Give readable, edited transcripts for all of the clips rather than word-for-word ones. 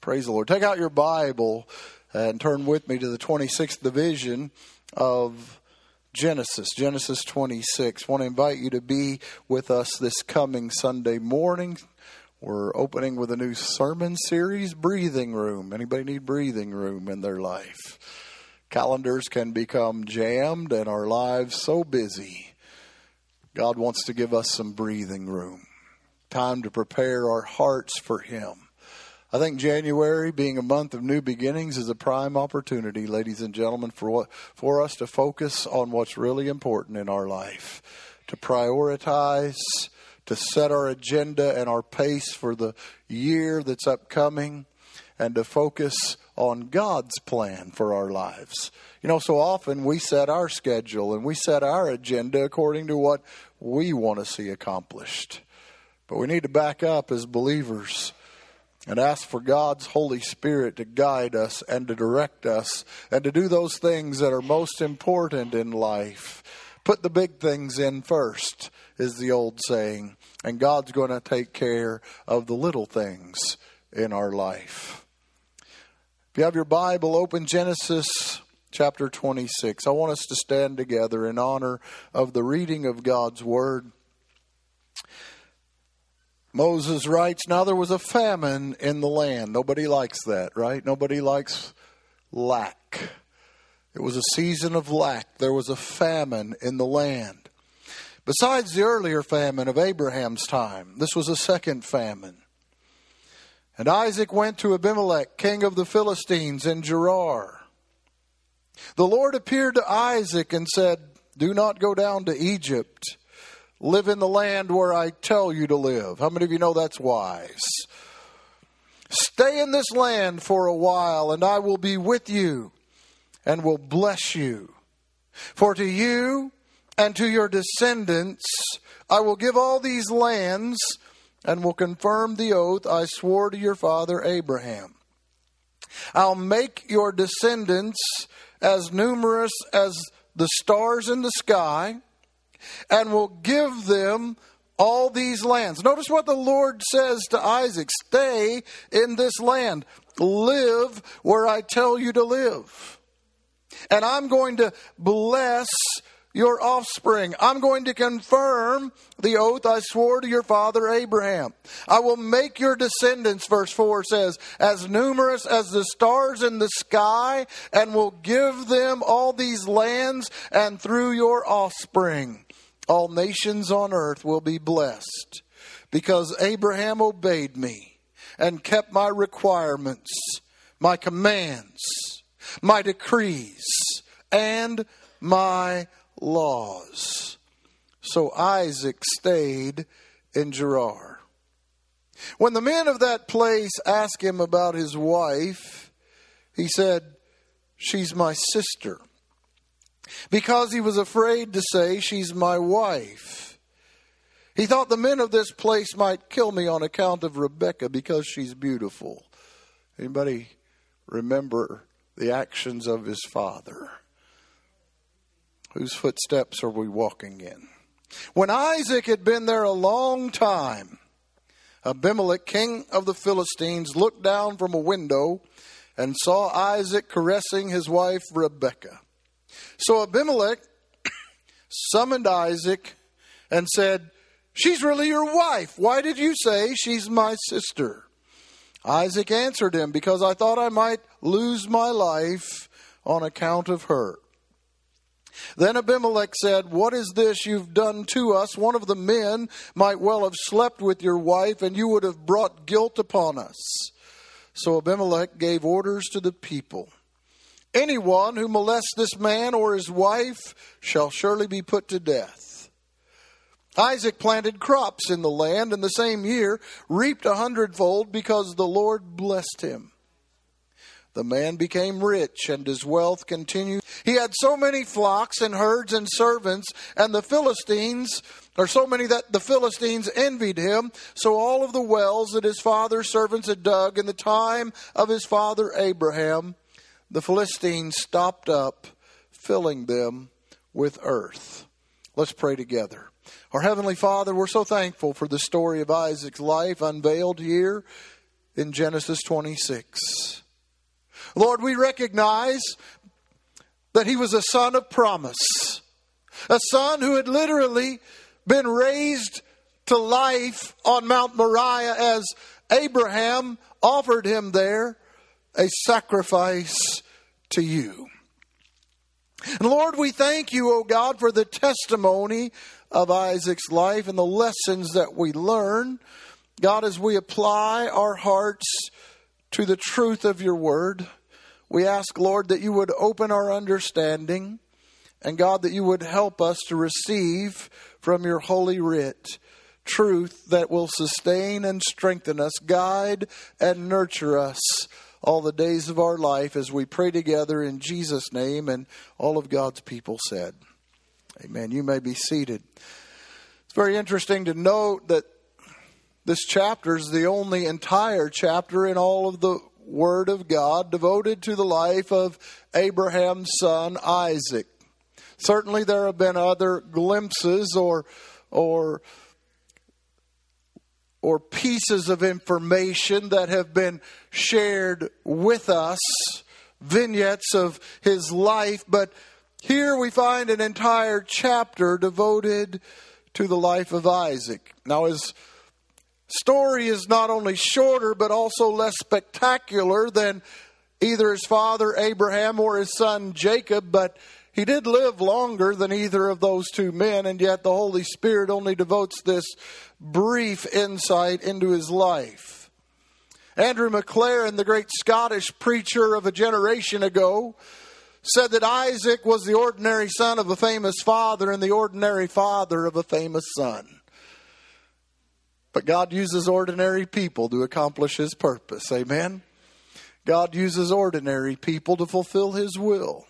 Praise the Lord. Take out your Bible and turn with me to the 26th division of Genesis 26. I want to invite you to be with us this coming Sunday morning. We're opening with a new sermon series, Breathing Room. Anybody need breathing room in their life? Calendars can become jammed and our lives so busy. God wants to give us some breathing room. Time to prepare our hearts for Him. I think January, being a month of new beginnings, is a prime opportunity, ladies and gentlemen, for us to focus on what's really important in our life, to prioritize, to set our agenda and our pace for the year that's upcoming, and to focus on God's plan for our lives. You know, so often we set our schedule and we set our agenda according to what we want to see accomplished. But we need to back up as believers and ask for God's Holy Spirit to guide us and to direct us and to do those things that are most important in life. Put the big things in first, is the old saying, and God's going to take care of the little things in our life. If you have your Bible open, Genesis chapter 26, I want us to stand together in honor of the reading of God's Word. Moses writes, now there was a famine in the land. Nobody likes that, right? Nobody likes lack. It was a season of lack. There was a famine in the land. Besides the earlier famine of Abraham's time, this was a second famine. And Isaac went to Abimelech, king of the Philistines, in Gerar. The Lord appeared to Isaac and said, do not go down to Egypt. Live in the land where I tell you to live. How many of you know that's wise? Stay in this land for a while, and I will be with you and will bless you. For to you and to your descendants I will give all these lands and will confirm the oath I swore to your father Abraham. I'll make your descendants as numerous as the stars in the sky, and will give them all these lands. Notice what the Lord says to Isaac. Stay in this land. Live where I tell you to live. And I'm going to bless your offspring. I'm going to confirm the oath I swore to your father Abraham. I will make your descendants, verse 4 says, as numerous as the stars in the sky, and will give them all these lands, and through your offspring all nations on earth will be blessed, because Abraham obeyed me and kept my requirements, my commands, my decrees, and my laws. So Isaac stayed in Gerar. When the men of that place asked him about his wife, he said, she's my sister. Because he was afraid to say, she's my wife. He thought the men of this place might kill me on account of Rebekah because she's beautiful. Anybody remember the actions of his father? Whose footsteps are we walking in? When Isaac had been there a long time, Abimelech, king of the Philistines, looked down from a window and saw Isaac caressing his wife Rebekah. So Abimelech summoned Isaac and said, she's really your wife. Why did you say she's my sister? Isaac answered him, because I thought I might lose my life on account of her. Then Abimelech said, what is this you've done to us? One of the men might well have slept with your wife, and you would have brought guilt upon us. So Abimelech gave orders to the people. Anyone who molests this man or his wife shall surely be put to death. Isaac planted crops in the land, and the same year reaped 100-fold, because the Lord blessed him. The man became rich, and his wealth continued. He had so many flocks and herds and servants, and the Philistines, or so many that the Philistines envied him. So all of the wells that his father's servants had dug in the time of his father Abraham, the Philistines stopped up, filling them with earth. Let's pray together. Our Heavenly Father, we're so thankful for the story of Isaac's life unveiled here in Genesis 26. Lord, we recognize that he was a son of promise, a son who had literally been raised to life on Mount Moriah as Abraham offered him there a sacrifice to you. And Lord, we thank you, O God, for the testimony of Isaac's life and the lessons that we learn. God, as we apply our hearts to the truth of your word, we ask, Lord, that you would open our understanding, and God, that you would help us to receive from your holy writ truth that will sustain and strengthen us, guide and nurture us all the days of our life, as we pray together in Jesus' name. And all of God's people said, amen. You may be seated. It's very interesting to note that this chapter is the only entire chapter in all of the Word of God devoted to the life of Abraham's son Isaac. Certainly there have been other glimpses or pieces of information that have been shared with us, vignettes of his life, but here we find an entire chapter devoted to the life of Isaac. Now, his story is not only shorter, but also less spectacular than either his father Abraham or his son Jacob, but he did live longer than either of those two men, and yet the Holy Spirit only devotes this brief insight into his life. Andrew McLaren, the great Scottish preacher of a generation ago, said that Isaac was the ordinary son of a famous father and the ordinary father of a famous son. But God uses ordinary people to accomplish his purpose. Amen? God uses ordinary people to fulfill his will.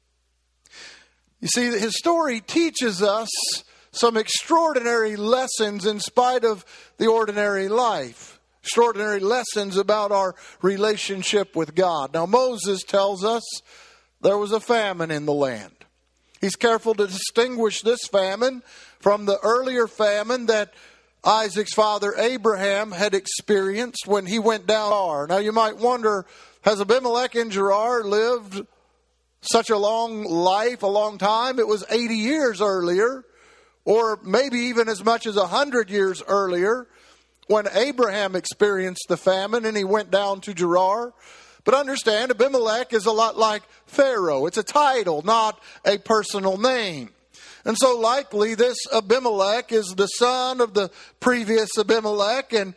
You see, his story teaches us some extraordinary lessons in spite of the ordinary life. Extraordinary lessons about our relationship with God. Now, Moses tells us there was a famine in the land. He's careful to distinguish this famine from the earlier famine that Isaac's father Abraham had experienced when he went down Gerar. Now you might wonder, has Abimelech and Gerar lived such a long life, a long time? It was 80 years earlier, or maybe even as much as 100 years earlier, when Abraham experienced the famine and he went down to Gerar. But understand, Abimelech is a lot like Pharaoh. It's a title, not a personal name. And so likely this Abimelech is the son of the previous Abimelech. And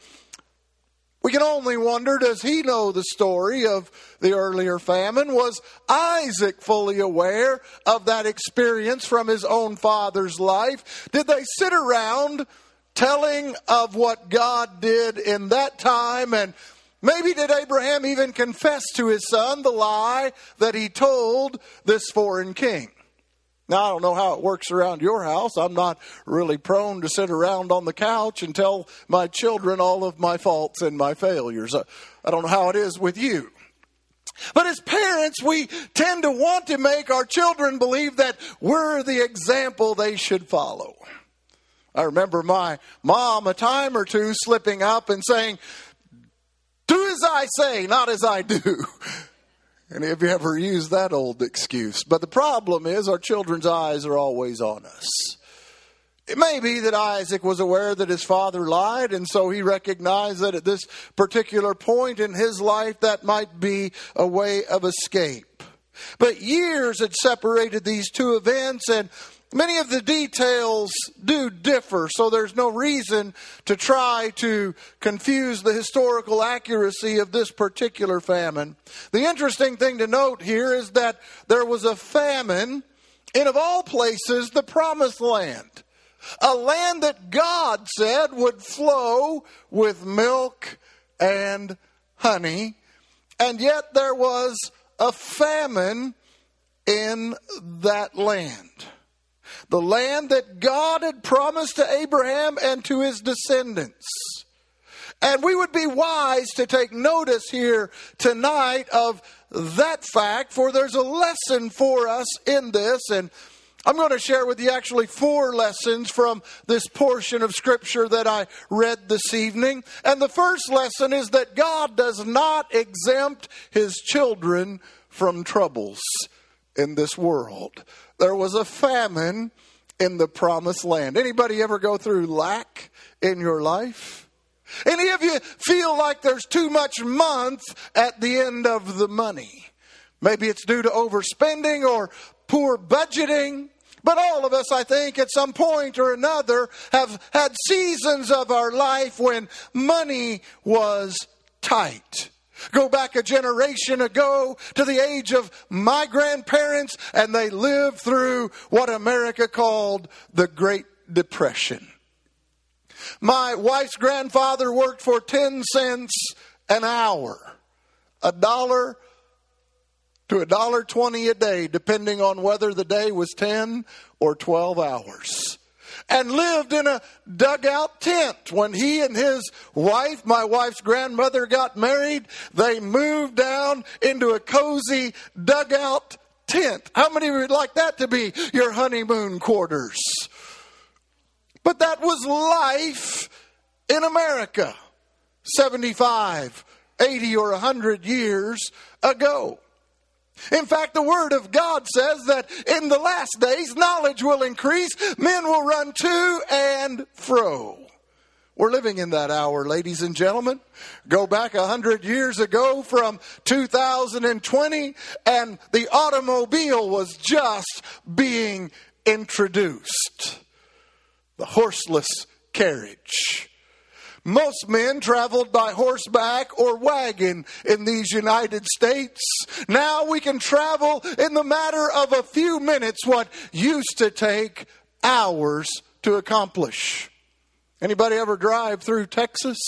we can only wonder, does he know the story of the earlier famine? Was Isaac fully aware of that experience from his own father's life? Did they sit around telling of what God did in that time? And maybe did Abraham even confess to his son the lie that he told this foreign king? Now, I don't know how it works around your house. I'm not really prone to sit around on the couch and tell my children all of my faults and my failures. I don't know how it is with you. But as parents, we tend to want to make our children believe that we're the example they should follow. I remember my mom a time or two slipping up and saying, "Do as I say, not as I do." And have you ever used that old excuse? But the problem is our children's eyes are always on us. It may be that Isaac was aware that his father lied, and so he recognized that at this particular point in his life, that might be a way of escape. But years had separated these two events, and many of the details do differ, so there's no reason to try to confuse the historical accuracy of this particular famine. The interesting thing to note here is that there was a famine in, of all places, the Promised Land. A land that God said would flow with milk and honey. And yet there was a famine in that land. The land that God had promised to Abraham and to his descendants. And we would be wise to take notice here tonight of that fact, for there's a lesson for us in this. And I'm going to share with you actually 4 lessons from this portion of Scripture that I read this evening. And the first lesson is that God does not exempt His children from troubles in this world. There was a famine in the promised land. Anybody ever go through lack in your life? Any of you feel like there's too much month at the end of the money? Maybe it's due to overspending or poor budgeting. But all of us, I think, at some point or another have had seasons of our life when money was tight. Go back a generation ago to the age of my grandparents, and they lived through what America called the Great Depression. My wife's grandfather worked for 10 cents an hour, $1 to $1.20 a day, depending on whether the day was 10 or 12 hours. And lived in a dugout tent. When he and his wife, my wife's grandmother, got married, they moved down into a cozy dugout tent. How many would like that to be your honeymoon quarters? But that was life in America 75, 80, or 100 years ago. In fact, the Word of God says that in the last days, knowledge will increase, men will run to and fro. We're living in that hour, ladies and gentlemen. Go back 100 years ago from 2020, and the automobile was just being introduced. The horseless carriage. Most men traveled by horseback or wagon in these United States. Now we can travel in the matter of a few minutes what used to take hours to accomplish. Anybody ever drive through Texas?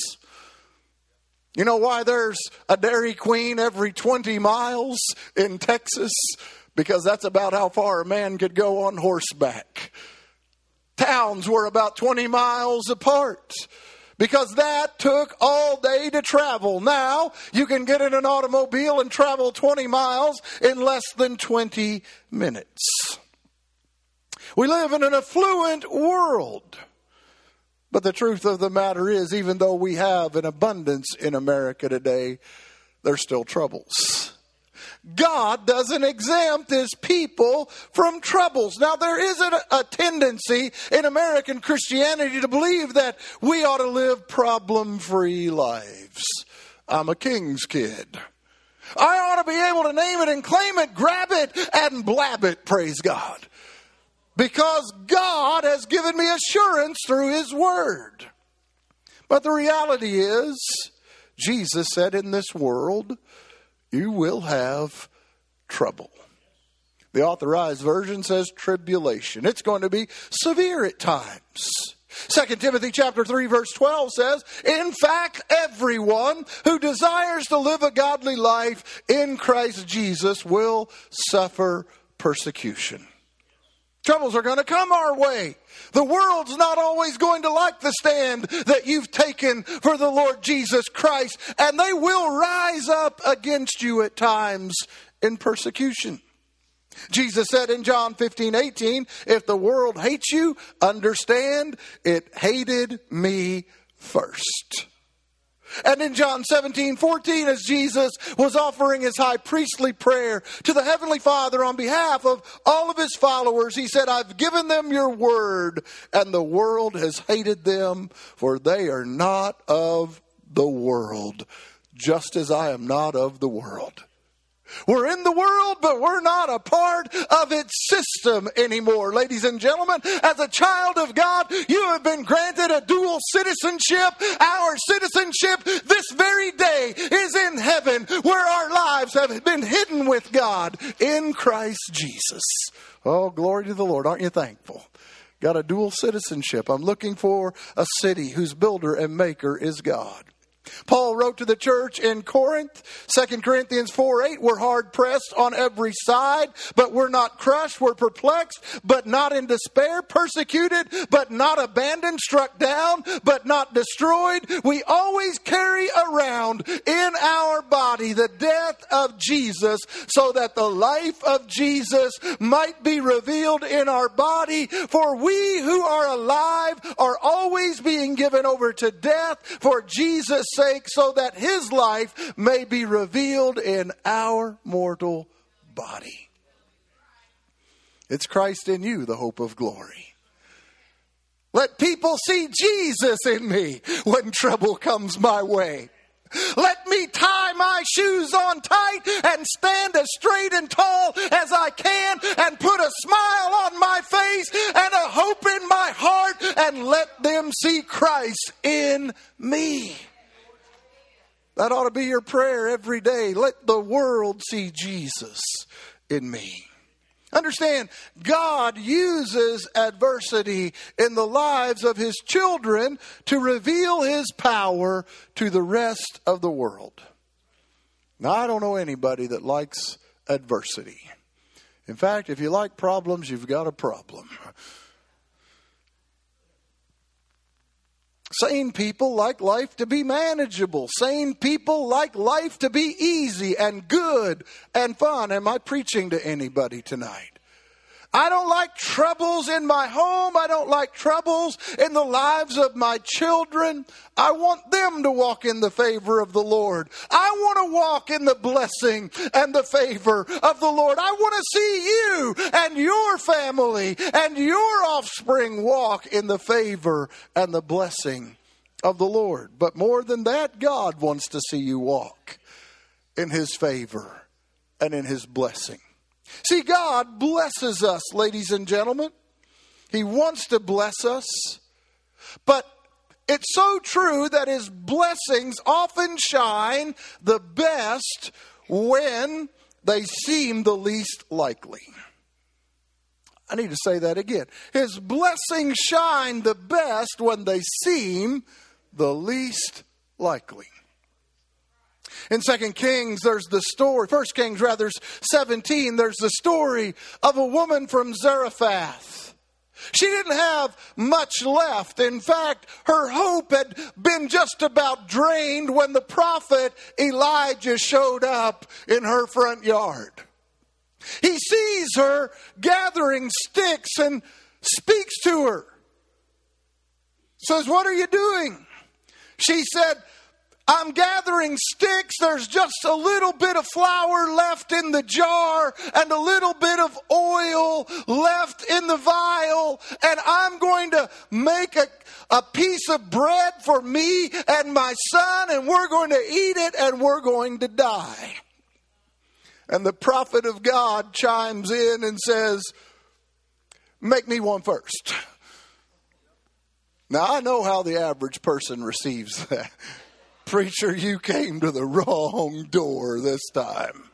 You know why there's a Dairy Queen every 20 miles in Texas? Because that's about how far a man could go on horseback. Towns were about 20 miles apart. Because that took all day to travel. Now, you can get in an automobile and travel 20 miles in less than 20 minutes. We live in an affluent world. But the truth of the matter is, even though we have an abundance in America today, there's still troubles. God doesn't exempt His people from troubles. Now, there is a tendency in American Christianity to believe that we ought to live problem-free lives. I'm a king's kid. I ought to be able to name it and claim it, grab it, and blab it, praise God. Because God has given me assurance through His Word. But the reality is, Jesus said, in this world, you will have trouble. The Authorized Version says tribulation. It's going to be severe at times. 2 Timothy chapter 3 verse 12 says, in fact, everyone who desires to live a godly life in Christ Jesus will suffer persecution. Troubles are going to come our way. The world's not always going to like the stand that you've taken for the Lord Jesus Christ, and they will rise up against you at times in persecution. Jesus said in John 15:18, if the world hates you, understand it hated me first. And in John 17:14, as Jesus was offering His high priestly prayer to the Heavenly Father on behalf of all of His followers, He said, I've given them your word, and the world has hated them, for they are not of the world, just as I am not of the world. We're in the world, but we're not a part of its system anymore. Ladies and gentlemen, as a child of God, you have been granted a dual citizenship. Our citizenship this very day is in heaven, where our lives have been hidden with God in Christ Jesus. Oh, glory to the Lord. Aren't you thankful? Got a dual citizenship. I'm looking for a city whose builder and maker is God. Paul wrote to the church in Corinth, 2 Corinthians 4:8, we're hard pressed on every side, but we're not crushed. We're perplexed, but not in despair. Persecuted, but not abandoned. Struck down, but not destroyed. We always carry around in our body the death of Jesus, so that the life of Jesus might be revealed in our body. For we who are alive are always being given over to death for Jesus' sake, so that his life may be revealed in our mortal body. It's Christ in you, the hope of glory. Let people see Jesus in me when trouble comes my way. Let me tie my shoes on tight and stand as straight and tall as I can and put a smile on my face and a hope in my heart, and let them see Christ in me. That ought to be your prayer every day. Let the world see Jesus in me. Understand, God uses adversity in the lives of his children to reveal his power to the rest of the world. Now, I don't know anybody that likes adversity. In fact, if you like problems, you've got a problem. Sane people like life to be manageable. Sane people like life to be easy and good and fun. Am I preaching to anybody tonight? I don't like troubles in my home. I don't like troubles in the lives of my children. I want them to walk in the favor of the Lord. I want to walk in the blessing and the favor of the Lord. I want to see you and your family and your offspring walk in the favor and the blessing of the Lord. But more than that, God wants to see you walk in his favor and in his blessing. See, God blesses us, ladies and gentlemen. He wants to bless us. But it's so true that his blessings often shine the best when they seem the least likely. I need to say that again. His blessings shine the best when they seem the least likely. In 2 Kings, there's the story, 1 Kings rather, 17, there's the story of a woman from Zarephath. She didn't have much left. In fact, her hope had been just about drained when the prophet Elijah showed up in her front yard. He sees her gathering sticks and speaks to her. Says, "What are you doing?" She said, "I'm gathering sticks. There's just a little bit of flour left in the jar and a little bit of oil left in the vial. And I'm going to make a piece of bread for me and my son, and we're going to eat it and we're going to die." And the prophet of God chimes in and says, "Make me one first." Now, I know how the average person receives that. "Preacher, you came to the wrong door this time."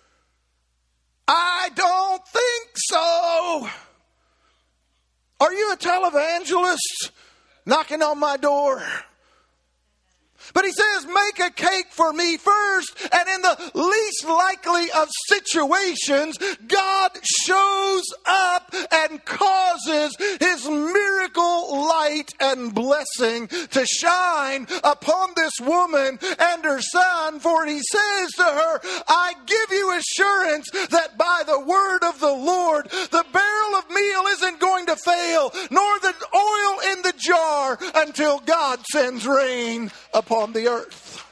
"I don't think so." "Are you a televangelist knocking on my door?" But he says, "Make a cake for me first." And in the least likely of situations, God shows up and causes his miracle light and blessing to shine upon this woman and her son. For he says to her, "I give you assurance that by the word of the Lord, the barrel of meal isn't going to fail, nor the oil in the jar, until God sends rain upon the earth."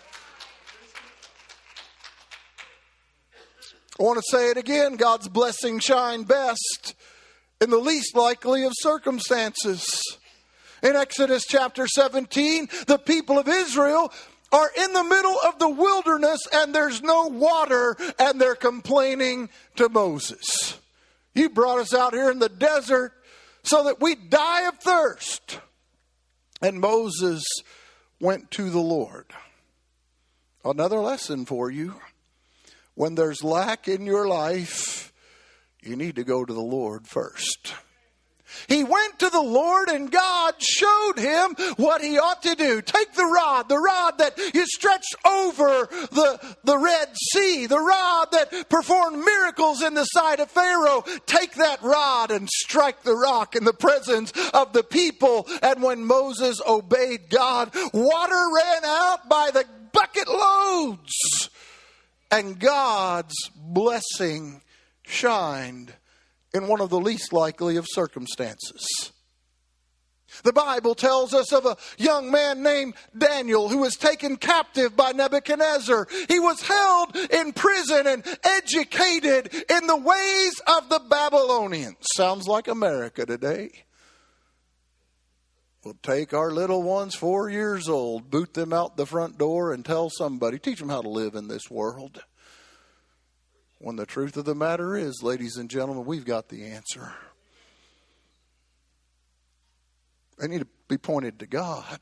I want to say it again. God's blessings shine best in the least likely of circumstances. In Exodus chapter 17, the people of Israel are in the middle of the wilderness and there's no water, and they're complaining to Moses. "You brought us out here in the desert so that we die of thirst." And Moses went to the Lord. Another lesson for you. When there's lack in your life, you need to go to the Lord first. He went to the Lord and God showed him what he ought to do. Take the rod that you stretched over the Red Sea, the rod that performed miracles in the sight of Pharaoh. Take that rod and strike the rock in the presence of the people. And when Moses obeyed God, water ran out by the bucket loads. And God's blessing shined in one of the least likely of circumstances. The Bible tells us of a young man named Daniel who was taken captive by Nebuchadnezzar. He was held in prison and educated in the ways of the Babylonians. Sounds like America today. We'll take our little ones, 4 years old, boot them out the front door and tell somebody, teach them how to live in this world. When the truth of the matter is, ladies and gentlemen, we've got the answer. They need to be pointed to God.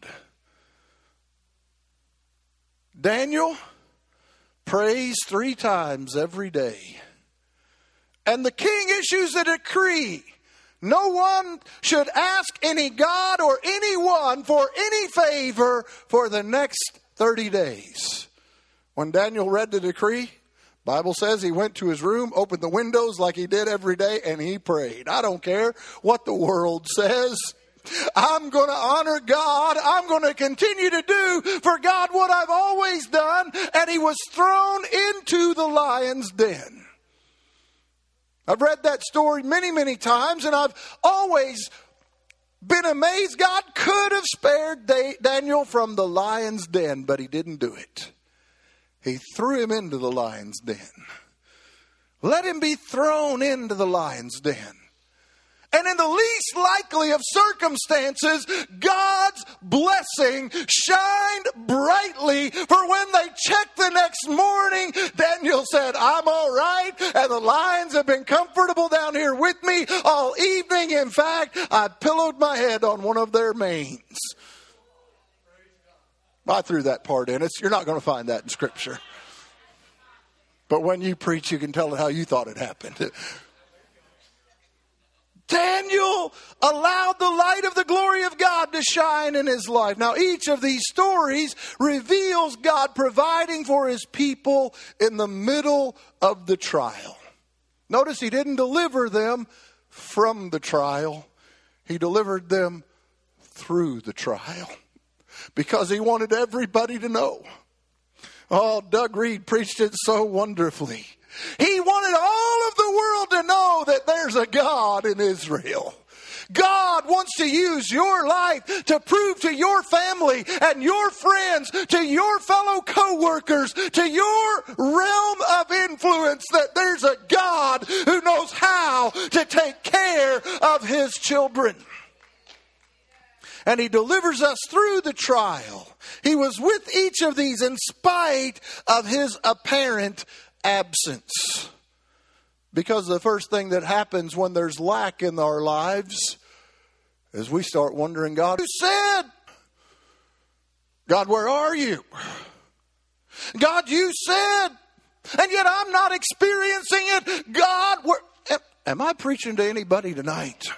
Daniel prays 3 times every day. And the king issues a decree. No one should ask any God or anyone for any favor for the next 30 days. When Daniel read the decree, Bible says he went to his room, opened the windows like he did every day, and he prayed. I don't care what the world says. I'm going to honor God. I'm going to continue to do for God what I've always done. And he was thrown into the lion's den. I've read that story many, many times, and I've always been amazed. God could have spared Daniel from the lion's den, but he didn't do it. He threw him into the lion's den. Let him be thrown into the lion's den. And in the least likely of circumstances, God's blessing shined brightly. For when they checked the next morning, Daniel said, I'm all right. And the lions have been comfortable down here with me all evening. In fact, I pillowed my head on one of their manes. I threw that part in. You're not going to find that in Scripture. But when you preach, you can tell it how you thought it happened. Daniel allowed the light of the glory of God to shine in his life. Now, each of these stories reveals God providing for his people in the middle of the trial. Notice he didn't deliver them from the trial. He delivered them through the trial. Because he wanted everybody to know. Oh, Doug Reed preached it so wonderfully. He wanted all of the world to know that there's a God in Israel. God wants to use your life to prove to your family and your friends, to your fellow co-workers, to your realm of influence that there's a God who knows how to take care of his children. And he delivers us through the trial. He was with each of these in spite of his apparent absence. Because the first thing that happens when there's lack in our lives is we start wondering, God, who said? God, where are you? God, you said, and yet I'm not experiencing it. God, where am I preaching to anybody tonight?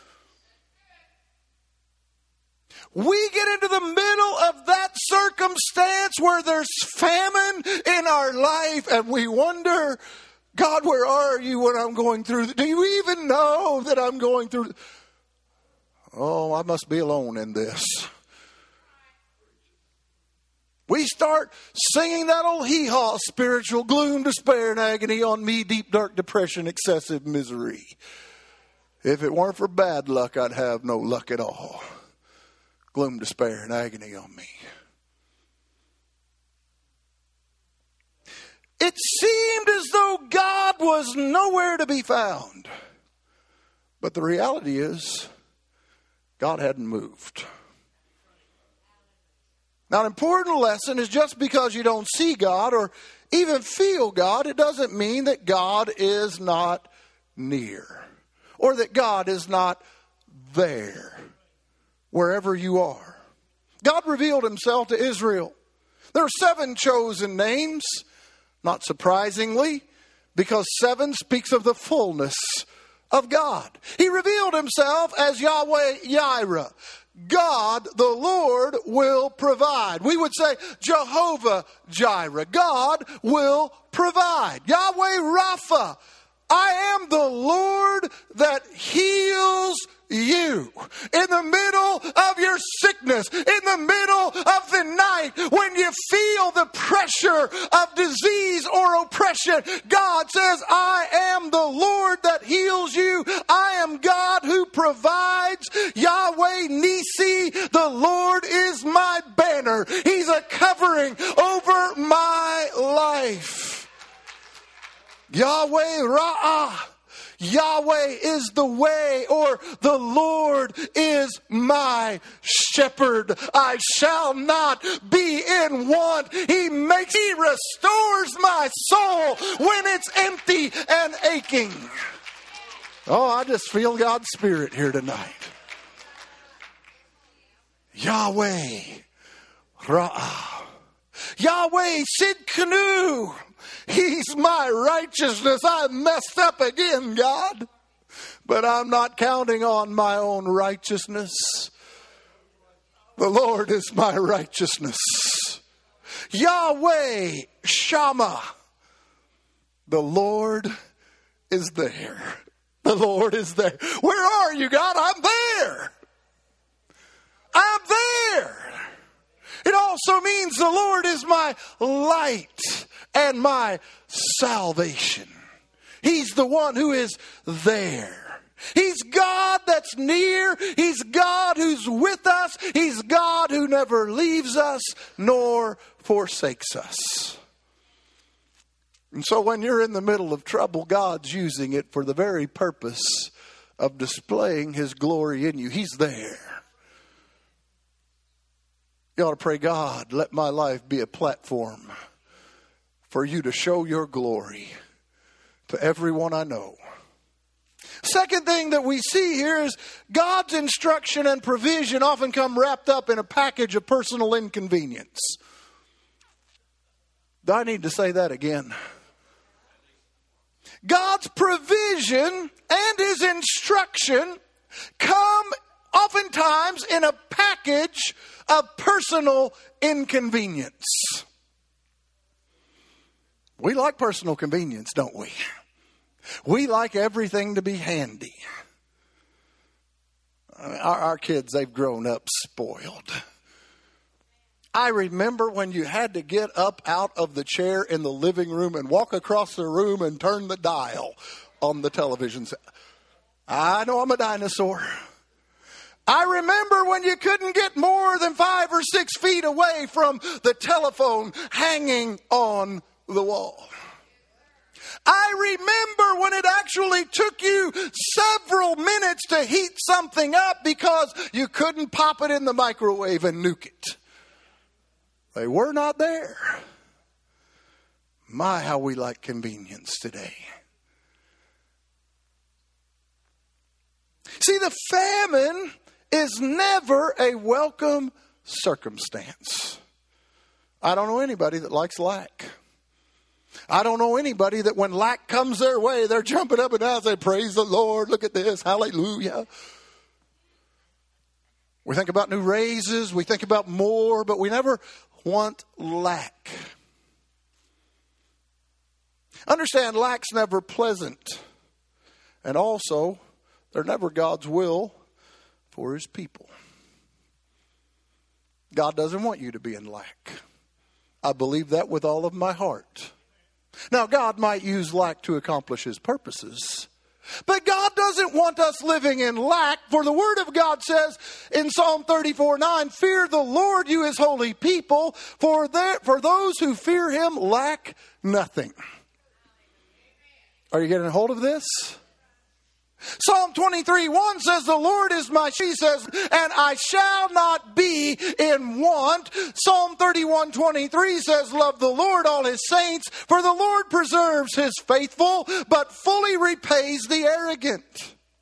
We get into the middle of that circumstance where there's famine in our life and we wonder, God, where are you when I'm going through? Do you even know that I'm going through? Oh, I must be alone in this. We start singing that old hee-haw, spiritual gloom, despair, and agony on me, deep, dark depression, excessive misery. If it weren't for bad luck, I'd have no luck at all. Gloom, despair, and agony on me. It seemed as though God was nowhere to be found. But the reality is, God hadn't moved. Now, an important lesson is just because you don't see God or even feel God, it doesn't mean that God is not near or that God is not there. Wherever you are. God revealed himself to Israel. There are 7 chosen names, not surprisingly, because 7 speaks of the fullness of God. He revealed himself as Yahweh Jireh. God, the Lord, will provide. We would say Jehovah Jireh. God will provide. Yahweh Rapha. I am the Lord that heals you. In the middle of your sickness, in the middle of the night, when you feel the pressure of disease or oppression, God says, I am the Lord that heals you. I am God who provides. Yahweh Nisi, the Lord is my banner. He's a covering over my life. Yahweh Ra'ah. Yahweh is the way, or the Lord is my shepherd. I shall not be in want. He restores my soul when it's empty and aching. Oh, I just feel God's Spirit here tonight. Yahweh Ra'ah. Yahweh Sidkenu. He's my righteousness. I messed up again, God. But I'm not counting on my own righteousness. The Lord is my righteousness. Yahweh Shammah. The Lord is there. The Lord is there. Where are you, God? I'm there. I'm there. It also means the Lord is my light and my salvation. He's the one who is there. He's God that's near. He's God who's with us. He's God who never leaves us nor forsakes us. And so when you're in the middle of trouble, God's using it for the very purpose of displaying His glory in you. He's there. You ought to pray, God, let my life be a platform for you to show your glory to everyone I know. Second thing that we see here is God's instruction and provision often come wrapped up in a package of personal inconvenience. Do I need to say that again? God's provision and His instruction come oftentimes in a package of personal inconvenience. We like personal convenience, don't we? We like everything to be handy. Our kids, they've grown up spoiled. I remember when you had to get up out of the chair in the living room and walk across the room and turn the dial on the television set. I know I'm a dinosaur. I remember when you couldn't get more than 5 or 6 feet away from the telephone hanging on the wall. I remember when it actually took you several minutes to heat something up because you couldn't pop it in the microwave and nuke it. They were not there. My, how we like convenience today. See, the famine is never a welcome circumstance. I don't know anybody that likes lack. I don't know anybody that when lack comes their way, they're jumping up and down and say, praise the Lord, look at this, hallelujah. We think about new raises, we think about more, but we never want lack. Understand, lack's never pleasant. And also, they're never God's will for His people. God doesn't want you to be in lack. I believe that with all of my heart. Now, God might use lack to accomplish His purposes, but God doesn't want us living in lack. For the Word of God says in Psalm 34:9, fear the Lord, you His holy people, for those who fear Him lack nothing. Are you getting a hold of this? Psalm 23:1 says, the Lord is my shepherd, He says, and I shall not be in want. Psalm 31:23 says, love the Lord, all His saints, for the Lord preserves His faithful, but fully repays the arrogant.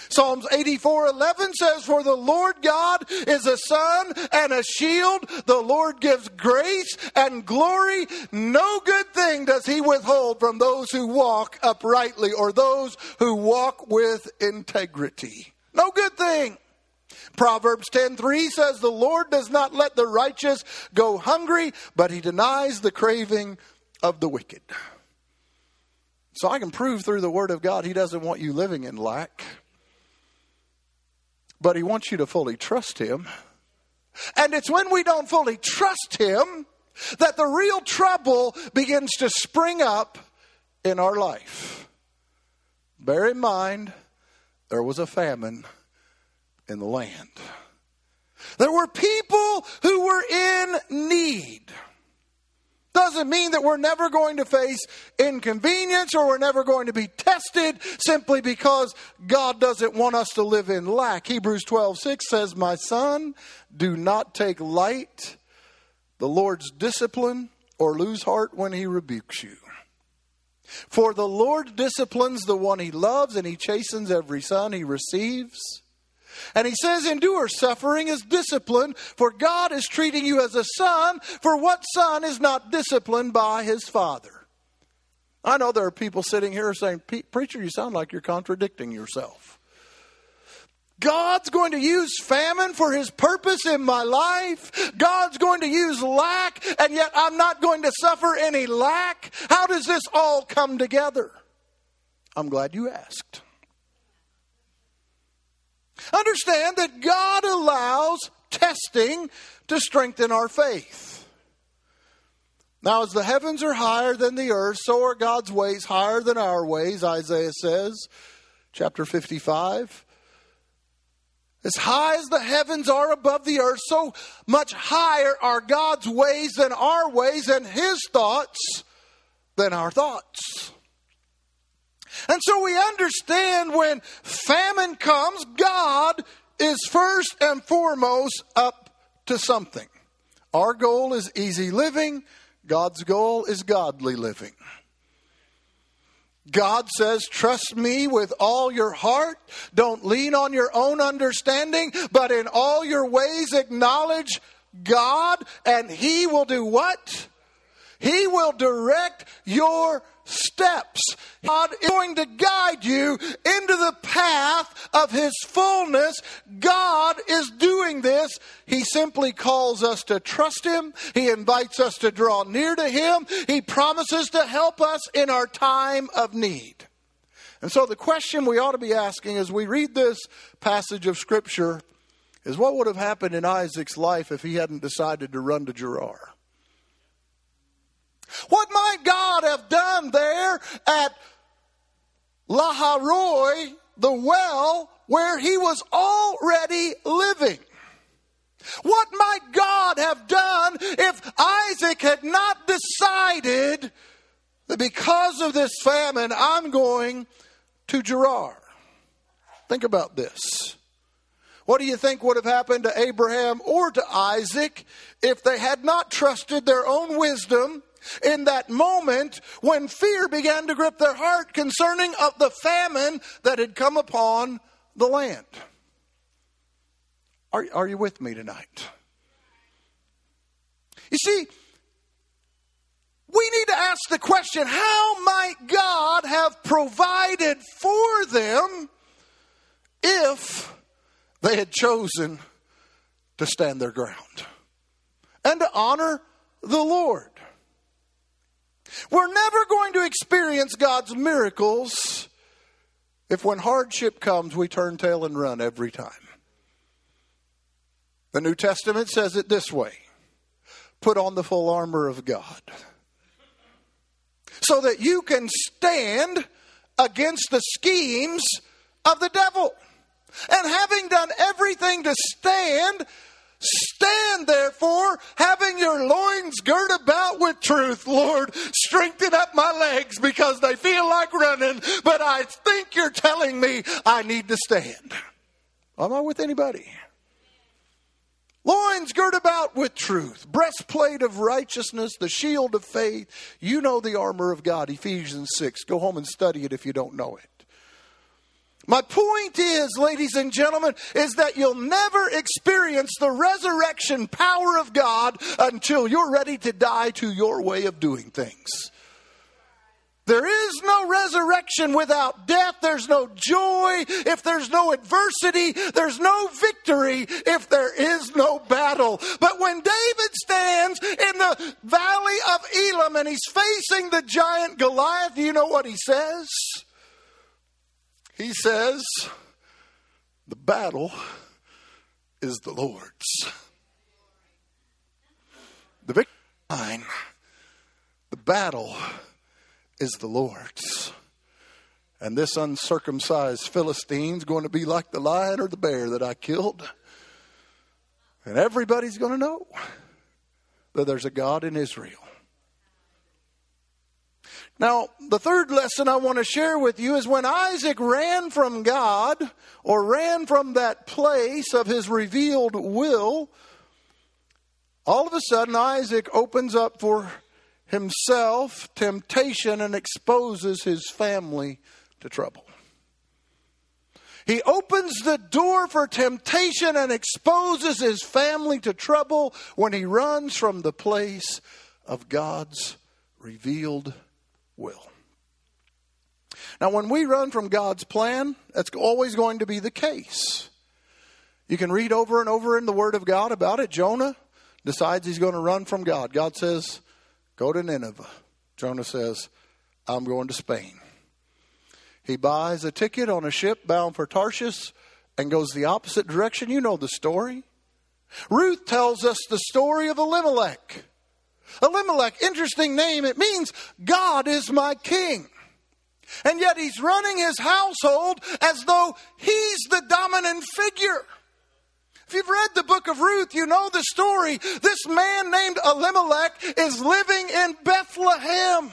Psalms 84:11 says, for the Lord God is a sun and a shield. The Lord gives grace and glory. No good thing does he withhold from those who walk uprightly or those who walk with integrity. No good thing. Proverbs 10:3 says, the Lord does not let the righteous go hungry, but he denies the craving of the wicked. So I can prove through the Word of God he doesn't want you living in lack. But he wants you to fully trust him. And it's when we don't fully trust him that the real trouble begins to spring up in our life. Bear in mind, there was a famine in the land. There were people who were in need. Doesn't mean that we're never going to face inconvenience or we're never going to be tested simply because God doesn't want us to live in lack. Hebrews 12:6 says, my son, do not take light the Lord's discipline or lose heart when he rebukes you. For the Lord disciplines the one he loves, and he chastens every son he receives. And he says, endure suffering as discipline, for God is treating you as a son, for what son is not disciplined by his father? I know there are people sitting here saying, preacher, you sound like you're contradicting yourself. God's going to use famine for his purpose in my life. God's going to use lack, and yet I'm not going to suffer any lack. How does this all come together? I'm glad you asked. Understand that God allows testing to strengthen our faith. Now, as the heavens are higher than the earth, so are God's ways higher than our ways, Isaiah says, chapter 55. As high as the heavens are above the earth, so much higher are God's ways than our ways, and his thoughts than our thoughts. And so we understand when famine comes, God is first and foremost up to something. Our goal is easy living. God's goal is godly living. God says, trust me with all your heart. Don't lean on your own understanding, but in all your ways acknowledge God, and he will do what? He will direct your steps. God is going to guide you into the path of his fullness. God is doing this. He simply calls us to trust him. He invites us to draw near to him. He promises to help us in our time of need. And so the question we ought to be asking as we read this passage of Scripture is, what would have happened in Isaac's life if he hadn't decided to run to Gerar? What might God have done there at Lahairoi, the well, where he was already living? What might God have done if Isaac had not decided that because of this famine, I'm going to Gerar? Think about this. What do you think would have happened to Abraham or to Isaac if they had not trusted their own wisdom in that moment when fear began to grip their heart concerning of the famine that had come upon the land? Are you with me tonight? You see, we need to ask the question, how might God have provided for them if they had chosen to stand their ground and to honor the Lord? We're never going to experience God's miracles if when hardship comes, we turn tail and run every time. The New Testament says it this way: put on the full armor of God, so that you can stand against the schemes of the devil. And having done everything to stand, stand therefore, having your loins girt about with truth. Lord, strengthen up my legs because they feel like running, but I think you're telling me I need to stand. Am I with anybody? Loins girt about with truth, breastplate of righteousness, the shield of faith. You know the armor of God, Ephesians 6. Go home and study it if you don't know it. My point is, ladies and gentlemen, is that you'll never experience the resurrection power of God until you're ready to die to your way of doing things. There is no resurrection without death. There's no joy if there's no adversity. There's no victory if there is no battle. But when David stands in the valley of Elam and he's facing the giant Goliath, do you know what he says? He says, the battle is the Lord's. The victory is mine. The battle is the Lord's. And this uncircumcised Philistine's going to be like the lion or the bear that I killed. And everybody's going to know that there's a God in Israel. Now, the third lesson I want to share with you is when Isaac ran from God, or ran from that place of his revealed will, all of a sudden Isaac opens up for himself temptation and exposes his family to trouble. He opens the door for temptation and exposes his family to trouble when he runs from the place of God's revealed will. Now, when we run from God's plan, that's always going to be the case. You can read over and over in the Word of God about it. Jonah decides he's going to run from God. God says, go to Nineveh. Jonah says, I'm going to Spain. He buys a ticket on a ship bound for Tarshish and goes the opposite direction. You know the story. Ruth tells us the story of Elimelech. Elimelech, interesting name. It means God is my king. And yet he's running his household as though he's the dominant figure. If you've read the book of Ruth, you know the story. This man named Elimelech is living in Bethlehem.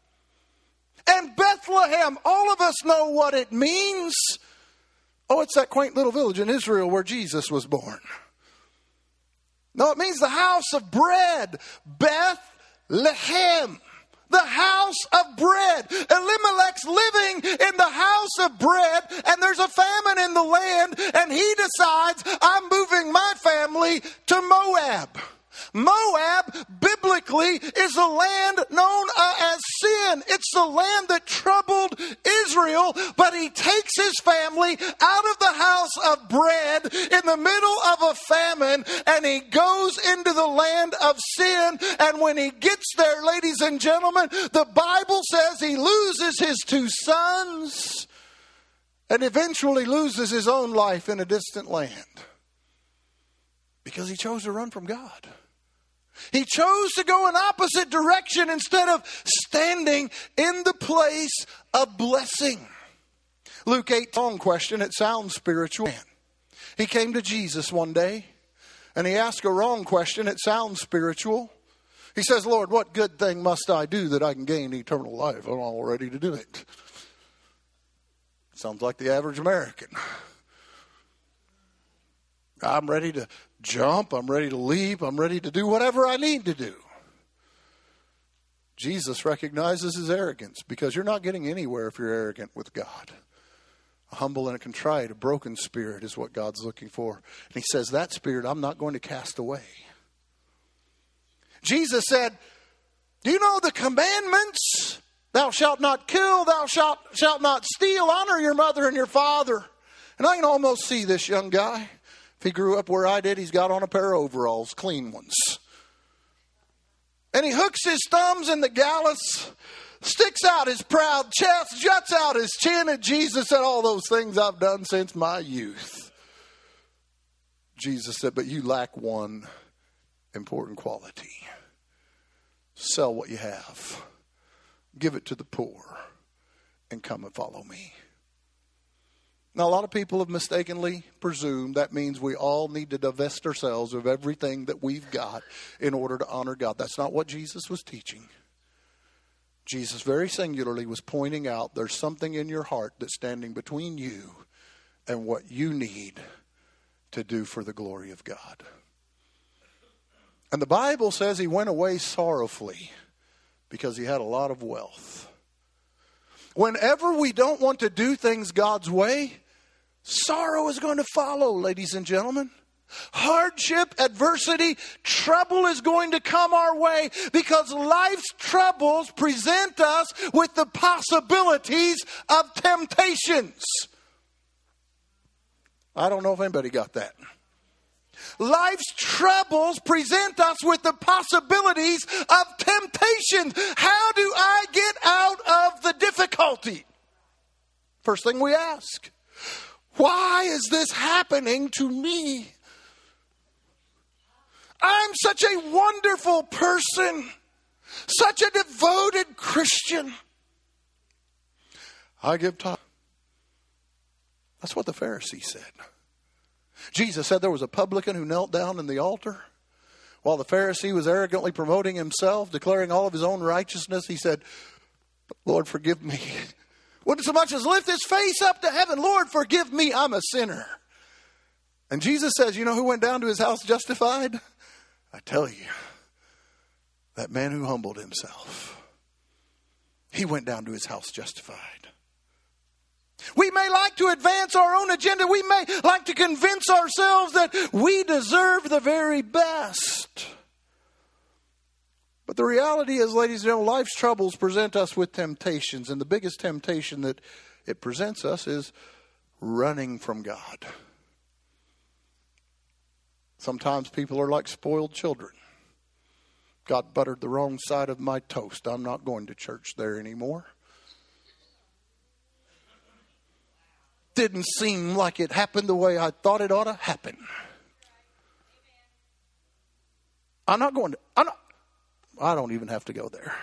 And Bethlehem, all of us know what it means. Oh, it's that quaint little village in Israel where Jesus was born. No, it means the house of bread. Bethlehem. The house of bread. Elimelech's living in the house of bread, and there's a famine in the land, and he decides, I'm moving my family to Moab. Moab, biblically, is a land known as sin. It's the land that troubled Israel, but he takes his family out of the house of bread in the middle of a famine, and he goes into the land of sin. And when he gets there, ladies and gentlemen, the Bible says he loses his two sons and eventually loses his own life in a distant land because he chose to run from God. He chose to go an opposite direction instead of standing in the place of blessing. Luke 8, long question. It sounds spiritual. He came to Jesus one day and he asked a wrong question. It sounds spiritual. He says, Lord, what good thing must I do that I can gain eternal life? I'm all ready to do it. Sounds like the average American. I'm ready to jump. I'm ready to leap. I'm ready to do whatever I need to do. Jesus recognizes his arrogance because you're not getting anywhere if you're arrogant with God. A humble and a contrite, a broken spirit is what God's looking for. And he says, that spirit I'm not going to cast away. Jesus said, do you know the commandments? Thou shalt not kill, thou shalt not steal, honor your mother and your father. And I can almost see this young guy. If he grew up where I did, he's got on a pair of overalls, clean ones. And he hooks his thumbs in the gallows, sticks out his proud chest, juts out his chin, and Jesus said, all those things I've done since my youth. Jesus said, but you lack one important quality. Sell what you have. Give it to the poor and come and follow me. Now, a lot of people have mistakenly presumed that means we all need to divest ourselves of everything that we've got in order to honor God. That's not what Jesus was teaching. Jesus very singularly was pointing out there's something in your heart that's standing between you and what you need to do for the glory of God. And the Bible says he went away sorrowfully because he had a lot of wealth. Whenever we don't want to do things God's way, Sorrow is going to follow, ladies and gentlemen. Hardship, adversity, trouble is going to come our way because life's troubles present us with the possibilities of temptations. I don't know if anybody got that. Life's troubles present us with the possibilities of temptation. How do I get out of the difficulty? First thing we ask, why is this happening to me? I'm such a wonderful person, such a devoted Christian. I give time. That's what the Pharisee said. Jesus said there was a publican who knelt down in the altar. While the Pharisee was arrogantly promoting himself, declaring all of his own righteousness, he said, Lord, forgive me. Wouldn't so much as lift his face up to heaven. Lord, forgive me, I'm a sinner. And Jesus says, you know who went down to his house justified? I tell you, that man who humbled himself, he went down to his house justified. We may like to advance our own agenda. We may like to convince ourselves that we deserve the very best. But the reality is, ladies and gentlemen, life's troubles present us with temptations. And the biggest temptation that it presents us is running from God. Sometimes people are like spoiled children. God buttered the wrong side of my toast. I'm not going to church there anymore. Didn't seem like it happened the way I thought it ought to happen. I don't even have to go there.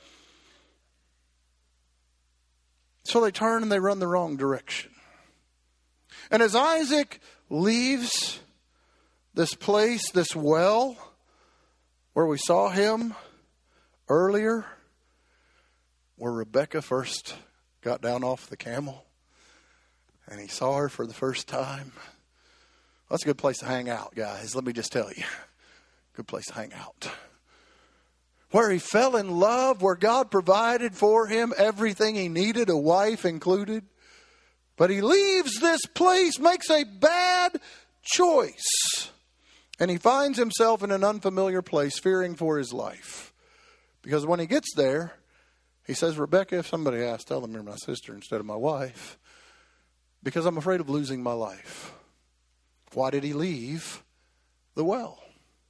So they turn and they run the wrong direction. And as Isaac leaves this place, this well, where we saw him earlier, where Rebekah first got down off the camel, and he saw her for the first time. That's a good place to hang out, guys. Let me just tell you. Good place to hang out. Where he fell in love, where God provided for him everything he needed, a wife included. But he leaves this place, makes a bad choice. And he finds himself in an unfamiliar place, fearing for his life. Because when he gets there, he says, Rebekah, if somebody asks, tell them you're my sister instead of my wife. Because I'm afraid of losing my life. Why did he leave the well?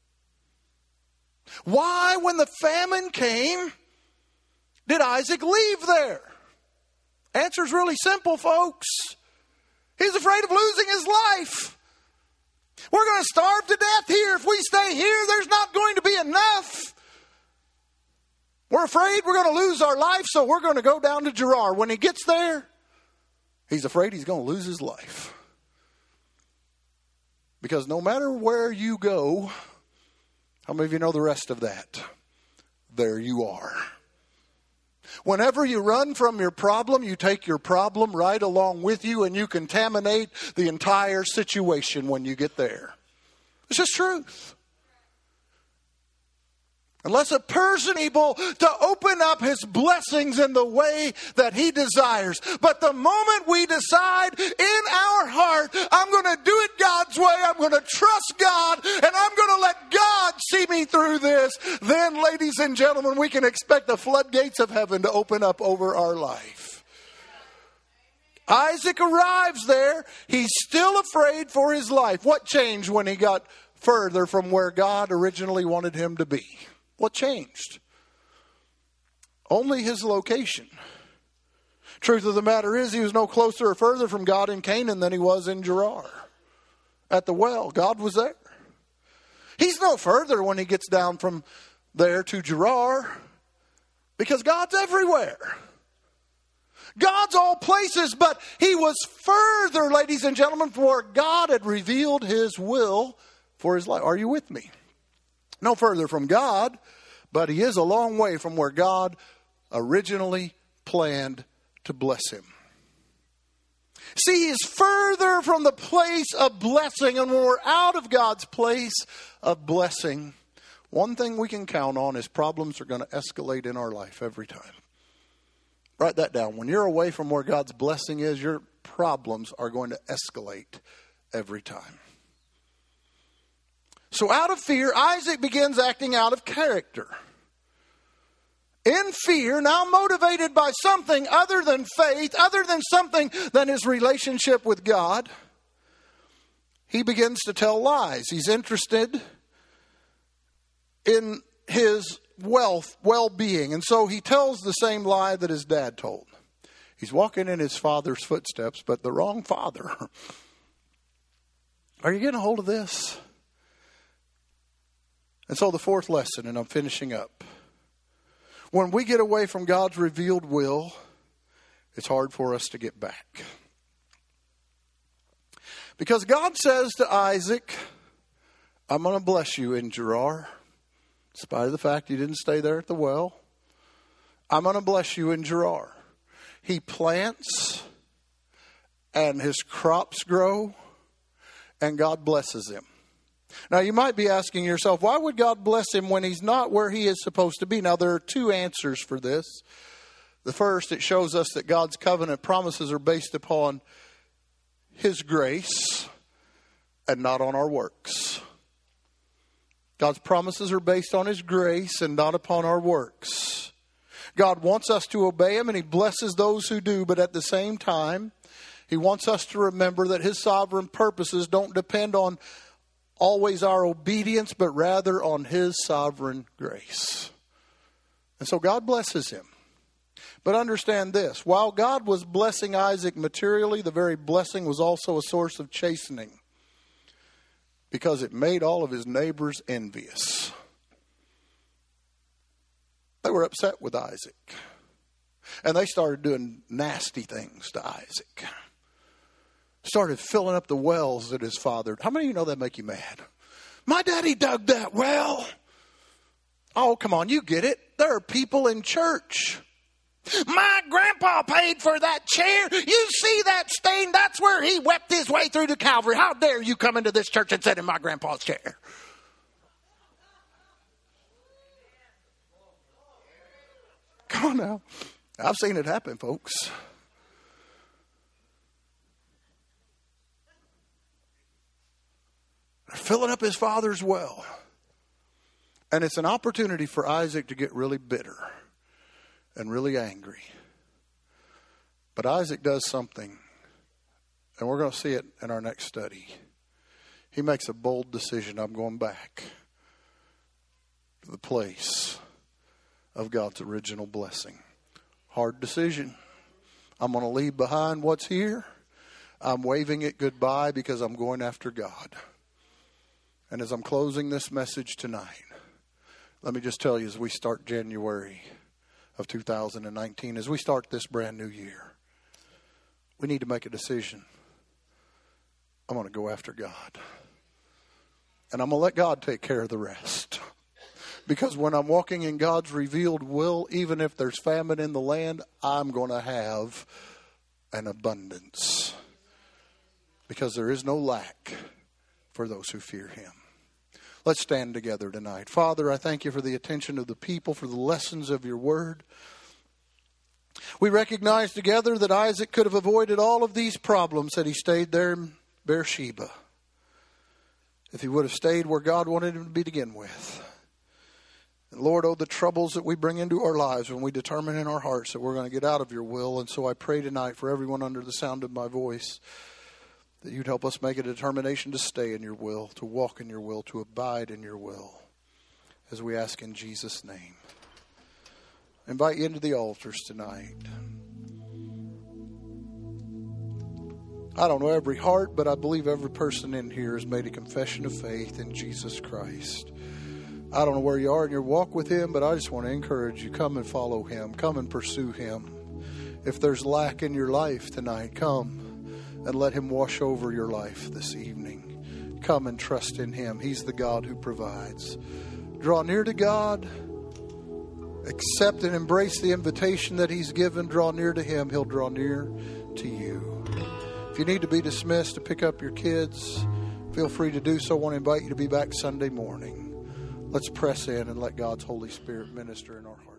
Why, when the famine came, did Isaac leave there? Answer's really simple, folks. He's afraid of losing his life. We're going to starve to death here. If we stay here, there's not going to be enough. We're afraid we're going to lose our life, so we're going to go down to Gerar. When he gets there, he's afraid he's going to lose his life. Because no matter where you go, how many of you know the rest of that? There you are. Whenever you run from your problem, you take your problem right along with you and you contaminate the entire situation when you get there. It's just truth. Unless a person is able to open up his blessings in the way that he desires. But the moment we decide in our heart, I'm going to do it God's way, I'm going to trust God, and I'm going to let God see me through this, then, ladies and gentlemen, we can expect the floodgates of heaven to open up over our life. Isaac arrives there. He's still afraid for his life. What changed when he got further from where God originally wanted him to be? What changed? Only his location. Truth of the matter is, he was no closer or further from God in Canaan than he was in Gerar. At the well, God was there. He's no further when he gets down from there to Gerar, because God's everywhere. God's all places, but he was further, ladies and gentlemen, from where God had revealed his will for his life. Are you with me? No further from God, but he is a long way from where God originally planned to bless him. See, he is further from the place of blessing, and when we're out of God's place of blessing, one thing we can count on is problems are going to escalate in our life every time. Write that down. When you're away from where God's blessing is, your problems are going to escalate every time. So out of fear, Isaac begins acting out of character. In fear, now motivated by something other than faith, other than something than his relationship with God, he begins to tell lies. He's interested in his well-being. And so he tells the same lie that his dad told. He's walking in his father's footsteps, but the wrong father. Are you getting a hold of this? And so the fourth lesson, and I'm finishing up. When we get away from God's revealed will, it's hard for us to get back. Because God says to Isaac, I'm going to bless you in Gerar, in spite of the fact you didn't stay there at the well. I'm going to bless you in Gerar. He plants, and his crops grow, and God blesses him. Now, you might be asking yourself, why would God bless him when he's not where he is supposed to be? Now, there are two answers for this. The first, it shows us that God's covenant promises are based upon his grace and not on our works. God's promises are based on his grace and not upon our works. God wants us to obey him, and he blesses those who do, but at the same time, he wants us to remember that his sovereign purposes don't depend on always our obedience, but rather on his sovereign grace. And so God blesses him. But understand this, while God was blessing Isaac materially, the very blessing was also a source of chastening, because it made all of his neighbors envious. They were upset with Isaac, and they started doing nasty things to Isaac. Started filling up the wells that his father. How many of you know that make you mad? My daddy dug that well. Oh, come on, you get it. There are people in church. My grandpa paid for that chair. You see that stain? That's where he wept his way through to Calvary. How dare you come into this church and sit in my grandpa's chair? Come on now. I've seen it happen, folks. They're filling up his father's well. And it's an opportunity for Isaac to get really bitter and really angry. But Isaac does something, and we're going to see it in our next study. He makes a bold decision. I'm going back to the place of God's original blessing. Hard decision. I'm going to leave behind what's here. I'm waving it goodbye because I'm going after God. And as I'm closing this message tonight, let me just tell you, as we start January of 2019, as we start this brand new year, we need to make a decision. I'm going to go after God. And I'm going to let God take care of the rest. Because when I'm walking in God's revealed will, even if there's famine in the land, I'm going to have an abundance. Because there is no lack for those who fear him. Let's stand together tonight. Father, I thank you for the attention of the people, for the lessons of your word. We recognize together that Isaac could have avoided all of these problems had he stayed there in Beersheba. If he would have stayed where God wanted him to begin with. And Lord, oh, the troubles that we bring into our lives when we determine in our hearts that we're going to get out of your will. And so I pray tonight for everyone under the sound of my voice, that you'd help us make a determination to stay in your will, to walk in your will, to abide in your will, as we ask in Jesus' name. I invite you into the altars tonight. I don't know every heart, but I believe every person in here has made a confession of faith in Jesus Christ. I don't know where you are in your walk with him, but I just want to encourage you, come and follow him. Come and pursue him. If there's lack in your life tonight, come and let him wash over your life this evening. Come and trust in him. He's the God who provides. Draw near to God. Accept and embrace the invitation that he's given. Draw near to him. He'll draw near to you. If you need to be dismissed to pick up your kids, feel free to do so. I want to invite you to be back Sunday morning. Let's press in and let God's Holy Spirit minister in our hearts.